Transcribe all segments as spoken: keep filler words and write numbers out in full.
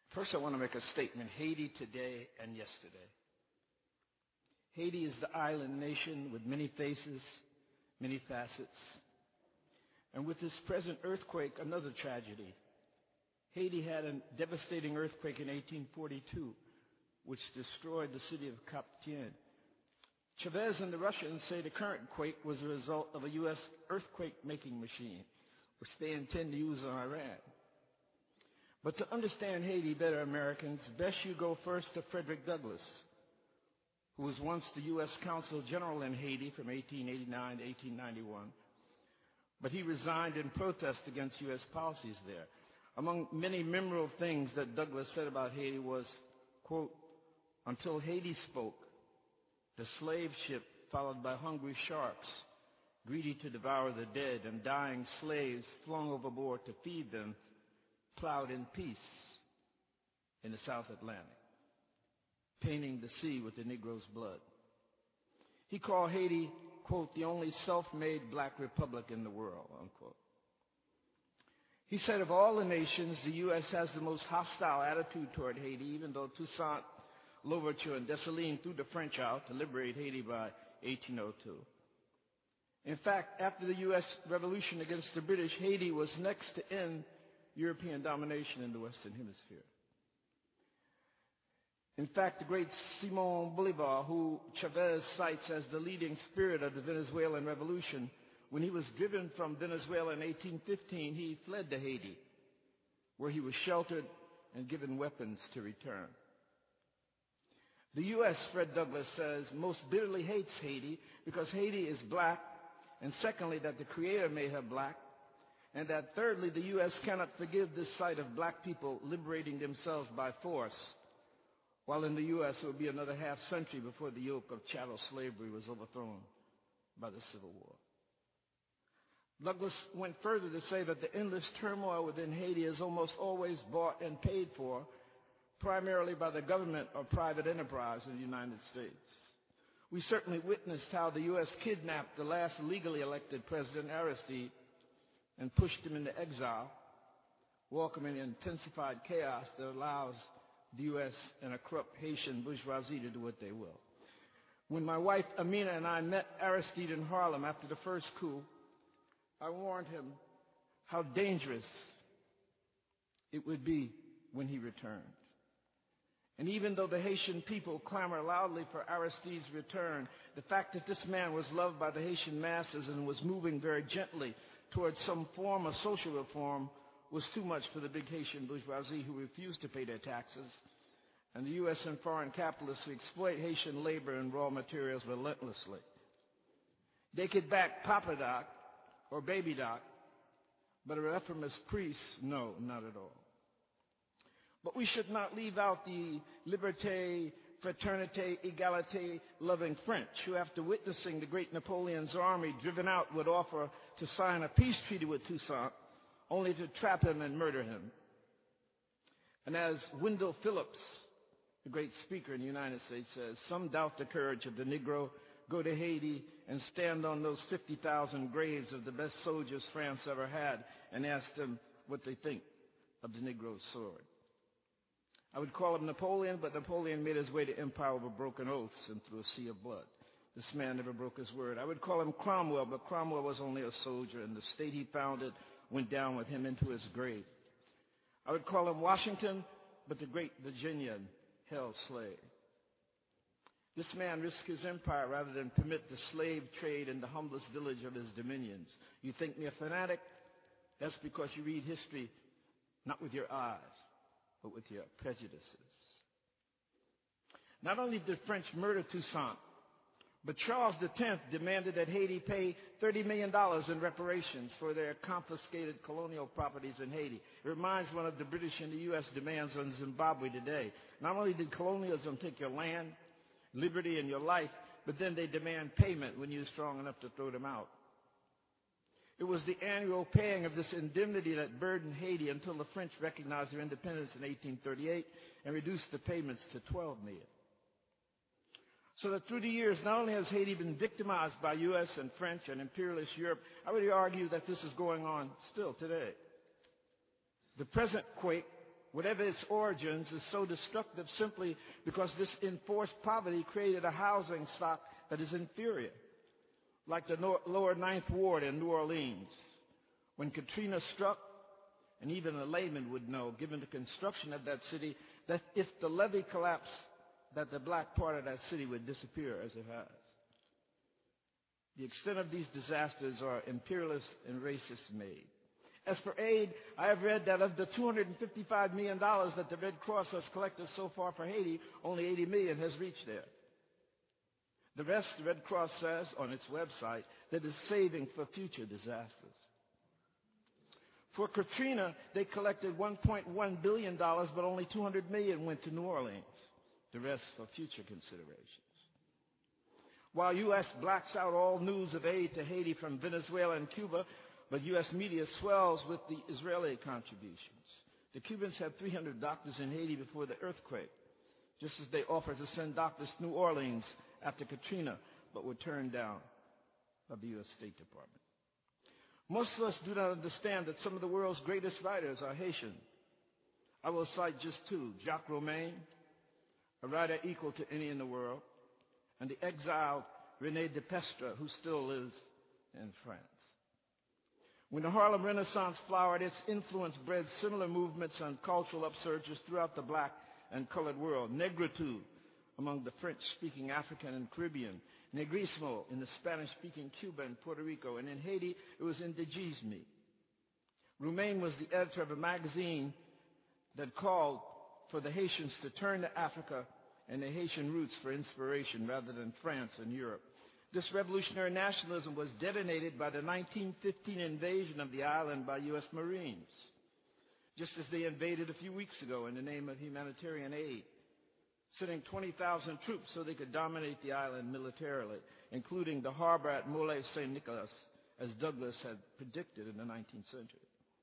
First, I want to make a statement. Haiti today and yesterday. Haiti is the island nation with many faces, many facets. And with this present earthquake, another tragedy. Haiti had a devastating earthquake in eighteen forty-two, which destroyed the city of Cap Tien. Chavez and the Russians say the current quake was a result of a U S earthquake-making machine, which they intend to use on Iran. But to understand Haiti better, Americans, best you go first to Frederick Douglass, who was once the U S Consul General in Haiti from eighteen eighty-nine to eighteen ninety-one. But he resigned in protest against U S policies there. Among many memorable things that Douglass said about Haiti was, quote, "Until Haiti spoke, the slave ship, followed by hungry sharks, greedy to devour the dead, and dying slaves flung overboard to feed them, plowed in peace in the South Atlantic, painting the sea with the Negro's blood." He called Haiti, quote, "the only self-made black republic in the world," unquote. He said of all the nations, the U S has the most hostile attitude toward Haiti, even though Toussaint Louverture and Dessalines threw the French out to liberate Haiti by eighteen oh two. In fact, after the U S revolution against the British, Haiti was next to end European domination in the Western Hemisphere. In fact, the great Simon Bolivar, who Chavez cites as the leading spirit of the Venezuelan Revolution, when he was driven from Venezuela in eighteen fifteen, he fled to Haiti, where he was sheltered and given weapons to return. The U S, Fred Douglass says, most bitterly hates Haiti because Haiti is black, and secondly, that the Creator made her black, and that thirdly, the U S cannot forgive this sight of black people liberating themselves by force, while in the U S it would be another half century before the yoke of chattel slavery was overthrown by the Civil War. Douglass went further to say that the endless turmoil within Haiti is almost always bought and paid for, primarily by the government or private enterprise in the United States. We certainly witnessed how the U S kidnapped the last legally elected president, Aristide, and pushed him into exile, welcoming intensified chaos that allows the U S and a corrupt Haitian bourgeoisie to do what they will. When my wife Amina and I met Aristide in Harlem after the first coup, I warned him how dangerous it would be when he returned. And even though the Haitian people clamor loudly for Aristide's return, the fact that this man was loved by the Haitian masses and was moving very gently towards some form of social reform was too much for the big Haitian bourgeoisie who refused to pay their taxes, and the U S and foreign capitalists who exploit Haitian labor and raw materials relentlessly. They could back Papa Doc or Baby Doc, but a reformist priest, no, not at all. But we should not leave out the liberté, fraternité, égalité loving French, who after witnessing the great Napoleon's army driven out would offer to sign a peace treaty with Toussaint, only to trap him and murder him. And as Wendell Phillips, the great speaker in the United States, says, some doubt the courage of the Negro. Go to Haiti and stand on those fifty thousand graves of the best soldiers France ever had and ask them what they think of the Negro's sword. I would call him Napoleon, but Napoleon made his way to empire over broken oaths and through a sea of blood. This man never broke his word. I would call him Cromwell, but Cromwell was only a soldier, and the state he founded went down with him into his grave. I would call him Washington, but the great Virginian held slave. This man risked his empire rather than permit the slave trade in the humblest village of his dominions. You think me a fanatic? That's because you read history not with your eyes, but with your prejudices. Not only did French murder Toussaint, but Charles the tenth demanded that Haiti pay thirty million dollars in reparations for their confiscated colonial properties in Haiti. It reminds one of the British and the U S demands on Zimbabwe today. Not only did colonialism take your land, liberty, and your life, but then they demand payment when you're strong enough to throw them out. It was the annual paying of this indemnity that burdened Haiti until the French recognized their independence in eighteen thirty-eight and reduced the payments to twelve million dollars. So that through the years, not only has Haiti been victimized by U S and French and imperialist Europe, I would argue that this is going on still today. The present quake whatever its origins, is so destructive simply because this enforced poverty created a housing stock that is inferior, like the nor- lower Ninth Ward in New Orleans. When Katrina struck, and even a layman would know, given the construction of that city, that if the levee collapsed, that the black part of that city would disappear as it has. The extent of these disasters are imperialist and racist made. As for aid, I have read that of the two hundred fifty-five million dollars that the Red Cross has collected so far for Haiti, only eighty million dollars has reached there. The rest, the Red Cross says on its website, that is saving for future disasters. For Katrina, they collected one point one billion dollars, but only two hundred million dollars went to New Orleans. The rest for future considerations. While U S blacks out all news of aid to Haiti from Venezuela and Cuba, but U S media swells with the Israeli contributions. The Cubans had three hundred doctors in Haiti before the earthquake, just as they offered to send doctors to New Orleans after Katrina, but were turned down by the U S State Department. Most of us do not understand that some of the world's greatest writers are Haitian. I will cite just two: Jacques Romain, a writer equal to any in the world, and the exiled René Depestre, who still lives in France. When the Harlem Renaissance flowered, its influence bred similar movements and cultural upsurges throughout the black and colored world. Negritude among the French-speaking African and Caribbean, Negrismo in the Spanish-speaking Cuba and Puerto Rico, and in Haiti it was indigisme. Romain was the editor of a magazine that called for the Haitians to turn to Africa and the Haitian roots for inspiration rather than France and Europe. This revolutionary nationalism was detonated by the nineteen fifteen invasion of the island by U S Marines, just as they invaded a few weeks ago in the name of humanitarian aid, sending twenty thousand troops so they could dominate the island militarily, including the harbor at Mole Saint Nicolas, as Douglas had predicted in the nineteenth century.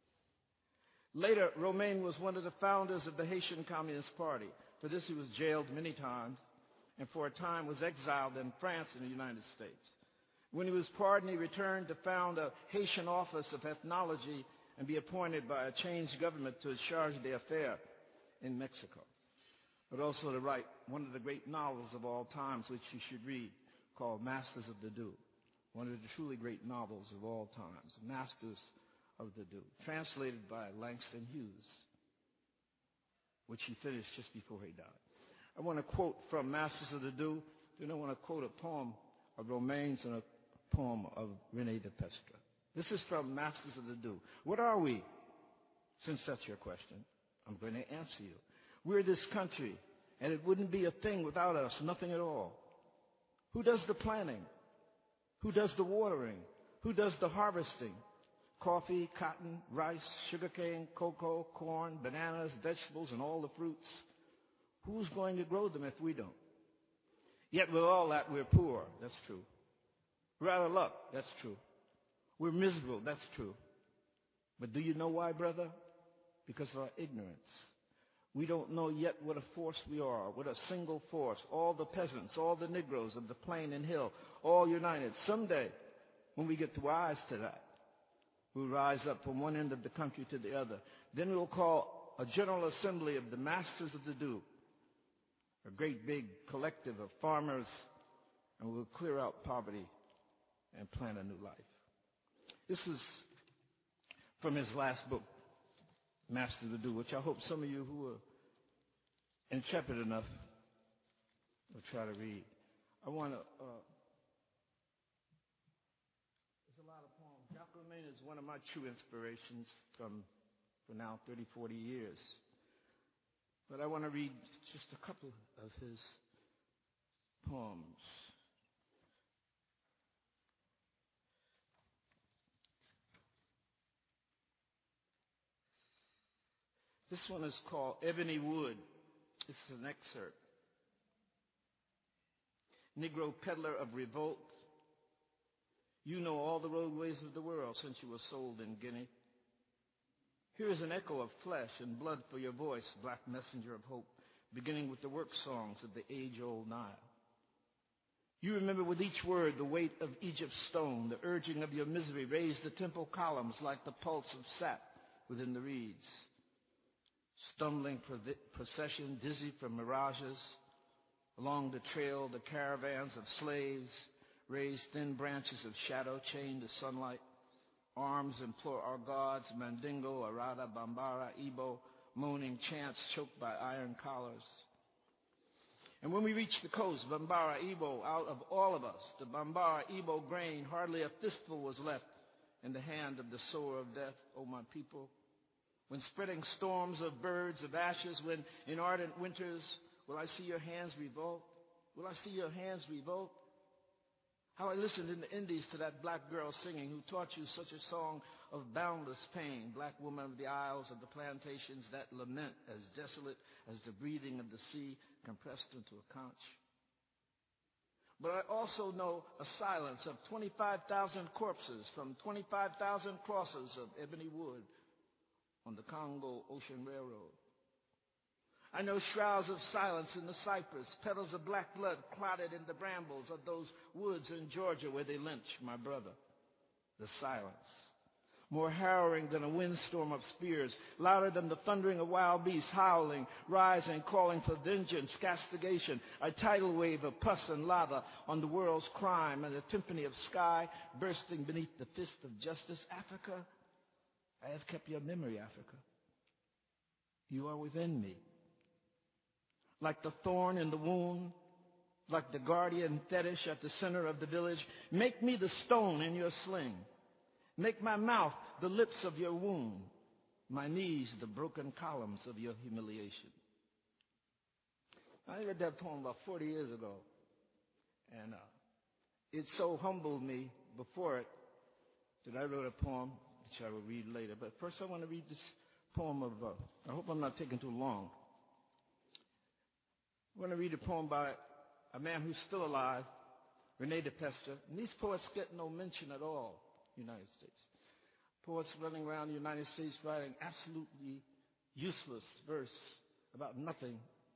Later, Romain was one of the founders of the Haitian Communist Party. For this, he was jailed many times, and for a time was exiled in France and the United States. When he was pardoned, he returned to found a Haitian office of ethnology and be appointed by a changed government to a charge d'affaires in Mexico, but also to write one of the great novels of all times, which you should read, called Masters of the Dew, one of the truly great novels of all times, Masters of the Dew, translated by Langston Hughes, which he finished just before he died. I want to quote from Masters of the Dew, then I want to quote a poem of Romain's and a poem of René Depestre. This is from Masters of the Dew. What are we? Since that's your question, I'm going to answer you. We're this country, and it wouldn't be a thing without us, nothing at all. Who does the planting? Who does the watering? Who does the harvesting? Coffee, cotton, rice, sugarcane, cocoa, corn, bananas, vegetables, and all the fruits. Who's going to grow them if we don't? Yet with all that, we're poor. That's true. We're out of luck. That's true. We're miserable. That's true. But do you know why, brother? Because of our ignorance. We don't know yet what a force we are, what a single force. All the peasants, all the Negroes of the plain and hill, all united. Someday, when we get wise to that, we'll rise up from one end of the country to the other. Then we'll call a general assembly of the Masters of the Dew, a great big collective of farmers, and we'll clear out poverty and plant a new life. This was from his last book, Masters of the Dew, which I hope some of you who are intrepid enough will try to read. I want to, uh, there's a lot of poems. Jacques Romain is one of my true inspirations from, for now, thirty, forty years. But I want to read just a couple of his poems. This one is called Ebony Wood. This is an excerpt. Negro peddler of revolt, you know all the roadways of the world since you were sold in Guinea. Here is an echo of flesh and blood for your voice, black messenger of hope, beginning with the work songs of the age-old Nile. You remember with each word the weight of Egypt's stone, the urging of your misery raised the temple columns like the pulse of sap within the reeds. stumbling procession, dizzy from mirages. Along the trail, the caravans of slaves raise thin branches of shadow chained to sunlight. Arms implore our gods, Mandingo, Arada, Bambara, Igbo, moaning chants choked by iron collars. And when we reached the coast, Bambara, Igbo, out of all of us, the Bambara, Igbo grain, hardly a fistful was left in the hand of the sower of death, O my people. When spreading storms of birds of ashes, when in ardent winters, will I see your hands revolt? Will I see your hands revolt? How I listened in the Indies to that black girl singing who taught you such a song of boundless pain, black woman of the isles of the plantations that lament as desolate as the breathing of the sea compressed into a conch. But I also know a silence of twenty-five thousand corpses from twenty-five thousand crosses of ebony wood on the Congo Ocean Railroad. I know shrouds of silence in the cypress, petals of black blood clotted in the brambles of those woods in Georgia where they lynched my brother. The silence, more harrowing than a windstorm of spears, louder than the thundering of wild beasts, howling, rising, calling for vengeance, castigation, a tidal wave of pus and lava on the world's crime, and a timpani of sky bursting beneath the fist of justice. Africa, I have kept your memory, Africa. You are within me. Like the thorn in the wound, like the guardian fetish at the center of the village, make me the stone in your sling. Make my mouth the lips of your womb, my knees the broken columns of your humiliation. I read that poem about forty years ago, and uh, it so humbled me before it that I wrote a poem, which I will read later. But first I want to read this poem of, uh, I hope I'm not taking too long. I want to read a poem by a man who's still alive, Rene DePestre. And these poets get no mention at all in the United States. Poets running around the United States writing absolutely useless verse about nothing,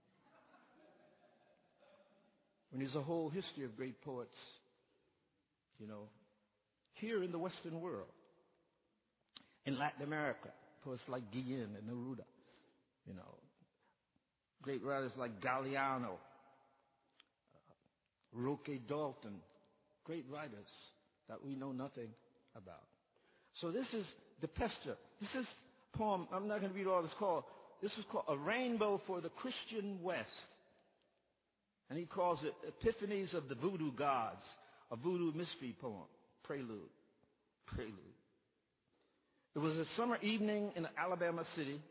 when there's a whole history of great poets, you know, here in the Western world. In Latin America, poets like Guillen and Neruda, you know, great writers like Galeano, uh, Roque Dalton, great writers that we know nothing about. So this is DePestre. This is a poem, I'm not going to read all this called, this is called A Rainbow for the Christian West. And he calls it Epiphanies of the Voodoo Gods, a voodoo mystery poem, prelude, prelude. It was a summer evening in Alabama City.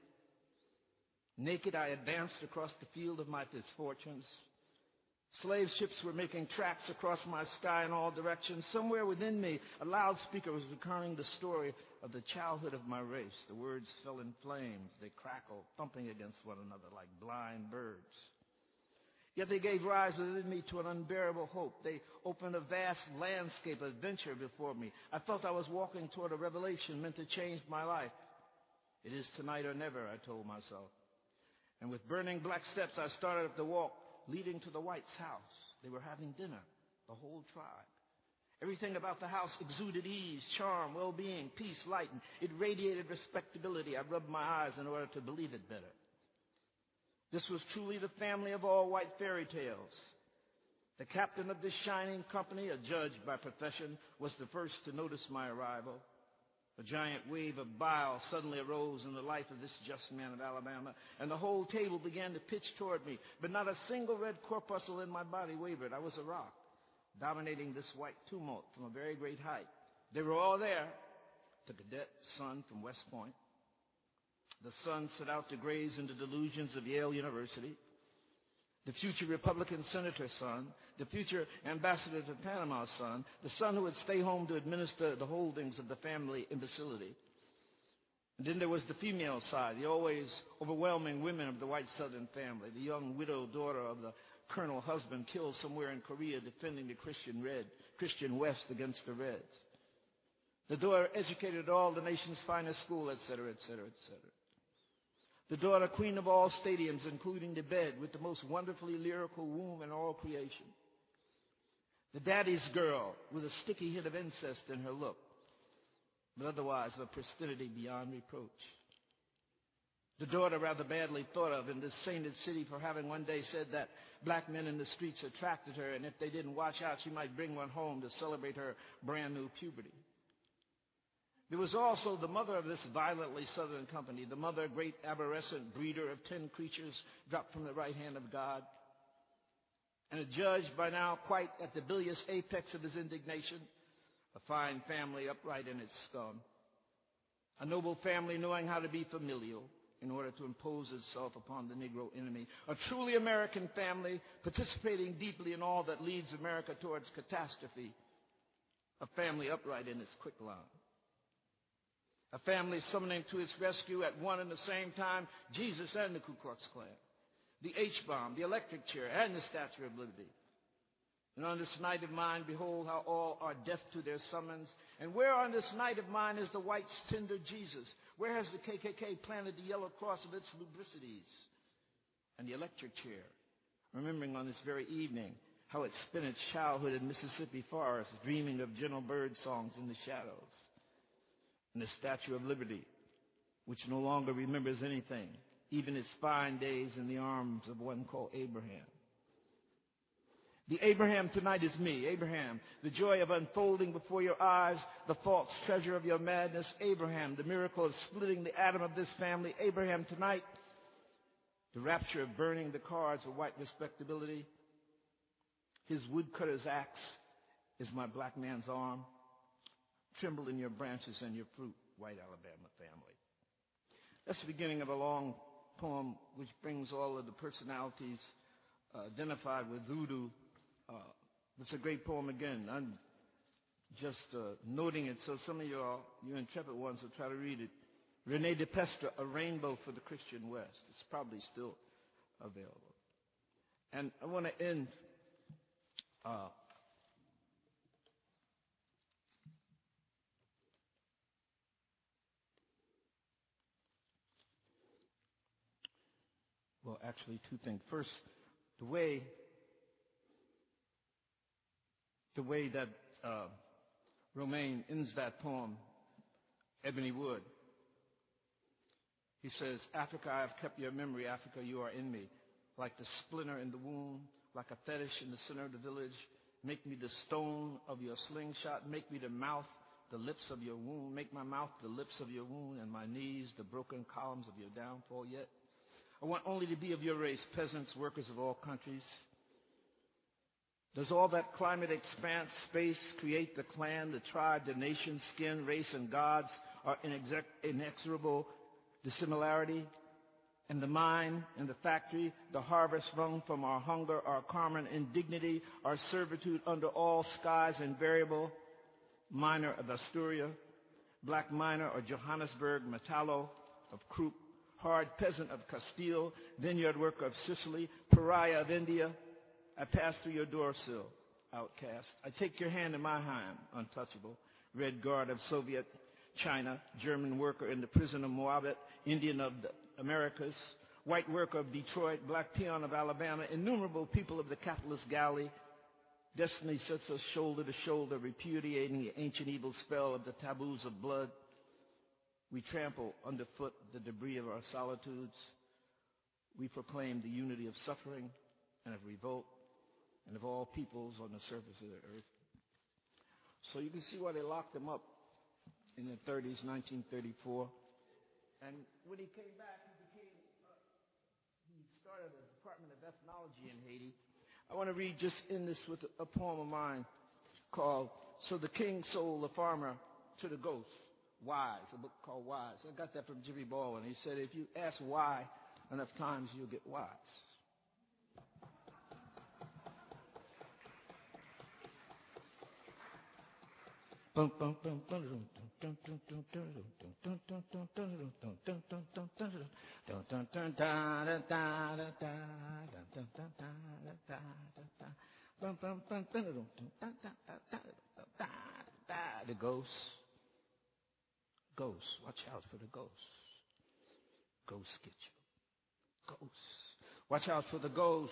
Naked, I advanced across the field of my misfortunes. Slave ships were making tracks across my sky in all directions. Somewhere within me, a loudspeaker was recounting the story of the childhood of my race. The words fell in flames. They crackled, thumping against one another like blind birds. Yet they gave rise within me to an unbearable hope. They opened a vast landscape adventure before me. I felt I was walking toward a revelation meant to change my life. It is tonight or never, I told myself. And with burning black steps, I started up the walk leading to the White's house. They were having dinner, the whole tribe. Everything about the house exuded ease, charm, well-being, peace, light. And it radiated respectability. I rubbed my eyes in order to believe it better. This was truly the family of all white fairy tales. The captain of this shining company, a judge by profession, was the first to notice my arrival. A giant wave of bile suddenly arose in the life of this just man of Alabama, and the whole table began to pitch toward me. But not a single red corpuscle in my body wavered. I was a rock, dominating this white tumult from a very great height. They were all there. The cadet son from West Point, the son set out to graze in the delusions of Yale University, the future Republican senator's son, the future ambassador to Panama's son, the son who would stay home to administer the holdings of the family imbecility. And then there was the female side, the always overwhelming women of the white Southern family, the young widowed daughter of the colonel husband killed somewhere in Korea defending the Christian Red, Christian West against the Reds. The daughter educated at all the nation's finest school, et cetera, et cetera, et cetera. The daughter, queen of all stadiums, including the bed, with the most wonderfully lyrical womb in all creation. The daddy's girl, with a sticky hint of incest in her look, but otherwise of a pristity beyond reproach. The daughter rather badly thought of in this sainted city for having one day said that black men in the streets attracted her, and if they didn't watch out, she might bring one home to celebrate her brand new puberty. There was also the mother of this violently southern company, the mother, great aborrescent breeder of ten creatures dropped from the right hand of God, and a judge by now quite at the bilious apex of his indignation, a fine family upright in its scum, a noble family knowing how to be familial in order to impose itself upon the Negro enemy, a truly American family participating deeply in all that leads America towards catastrophe, a family upright in its quicklime, a family summoning to its rescue at one and the same time Jesus and the Ku Klux Klan, the H-bomb, the electric chair, and the Statue of Liberty. And on this night of mine, behold how all are deaf to their summons. And where on this night of mine is the white tender Jesus? Where has the K K K planted the yellow cross of its lubricities? And the electric chair, remembering on this very evening how it spent its childhood in Mississippi forests, dreaming of gentle bird songs in the shadows. And the Statue of Liberty, which no longer remembers anything, even its fine days in the arms of one called Abraham. The Abraham tonight is me, Abraham, the joy of unfolding before your eyes, the false treasure of your madness, Abraham, the miracle of splitting the atom of this family, Abraham tonight, the rapture of burning the cards of white respectability. His woodcutter's axe is my black man's arm. Tremble in your branches and your fruit, white Alabama family. That's the beginning of a long poem which brings all of the personalities uh, identified with voodoo. Uh, it's a great poem again. I'm just uh, noting it so some of y'all, you intrepid ones, will try to read it. Rene DePestre, A Rainbow for the Christian West. It's probably still available. And I want to end uh, well, actually, two things. First, the way the way that uh, Romain ends that poem, Ebony Wood. He says, Africa, I have kept your memory. Africa, you are in me. Like the splinter in the womb, like a fetish in the center of the village. Make me the stone of your slingshot. Make me the mouth, the lips of your wound. Make my mouth the lips of your wound, and my knees the broken columns of your downfall yet. I want only to be of your race, peasants, workers of all countries. Does all that climate, expanse, space create the clan, the tribe, the nation, skin, race, and gods are inexec- inexorable dissimilarity? And the mine and the factory, the harvest wrung from our hunger, our common indignity, our servitude under all skies and variable, miner of Asturia, black miner of Johannesburg, Metallo of Krupp, hard peasant of Castile, vineyard worker of Sicily, pariah of India, I pass through your door sill, outcast. I take your hand in my hand, untouchable, red guard of Soviet China, German worker in the prison of Moabit, Indian of the Americas, white worker of Detroit, black peon of Alabama, innumerable people of the capitalist galley. Destiny sets us shoulder to shoulder, repudiating the ancient evil spell of the taboos of blood. We trample underfoot the debris of our solitudes. We proclaim the unity of suffering and of revolt and of all peoples on the surface of the earth. So you can see why they locked him up in the thirties, nineteen thirty-four. And when he came back, he became, uh, he started a Department of Ethnology in Haiti. I want to read just in this with a, a poem of mine called So the King Sold the Farmer to the Ghost. Wise, a book called Wise. I got that from Jimmy Baldwin. He said, if you ask why enough times, you'll get wise. The ghosts. Ghosts. Watch out for the ghosts. Ghosts get you. Ghosts. Watch out for the ghosts.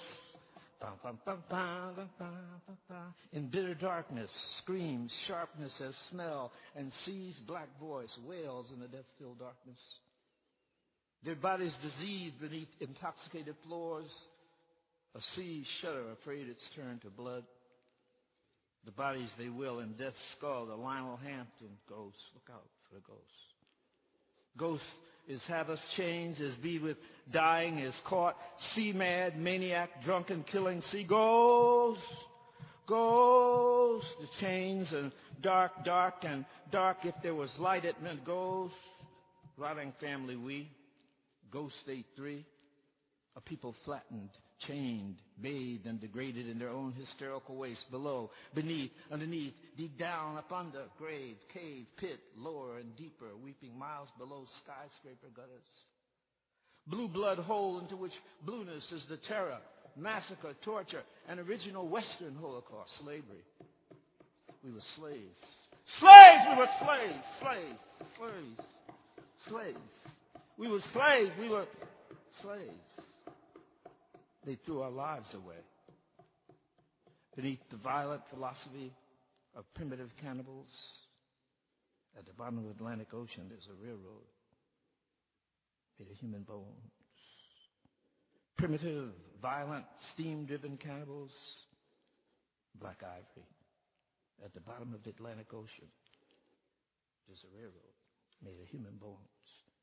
In bitter darkness, screams, sharpness as smell, and sees black voice, wails in the death-filled darkness. Their bodies diseased beneath intoxicated floors. A sea shudder, afraid it's turned to blood. The bodies they will in death's skull, the Lionel Hampton ghost. Look out for the ghost. Ghost is have us chains, is be with dying, is caught, sea mad, maniac, drunken, killing, sea ghost. Ghost, the chains and dark, dark and dark. If there was light, it meant ghost. Rotting family, we. Ghost eight three. A people flattened, chained, bathed, and degraded in their own hysterical waste. Below, beneath, underneath, deep down, up under, grave, cave, pit, lower and deeper, weeping miles below skyscraper gutters. Blue blood hole into which blueness is the terror, massacre, torture, and original Western Holocaust, slavery. We were slaves. Slaves! We were slaves! Slaves! Slaves! Slaves! We were slaves! We were slaves. They threw our lives away. Beneath the violent philosophy of primitive cannibals, at the bottom of the Atlantic Ocean, there's a railroad made of human bones. Primitive, violent, steam-driven cannibals, black ivory. At the bottom of the Atlantic Ocean, there's a railroad made of human bones.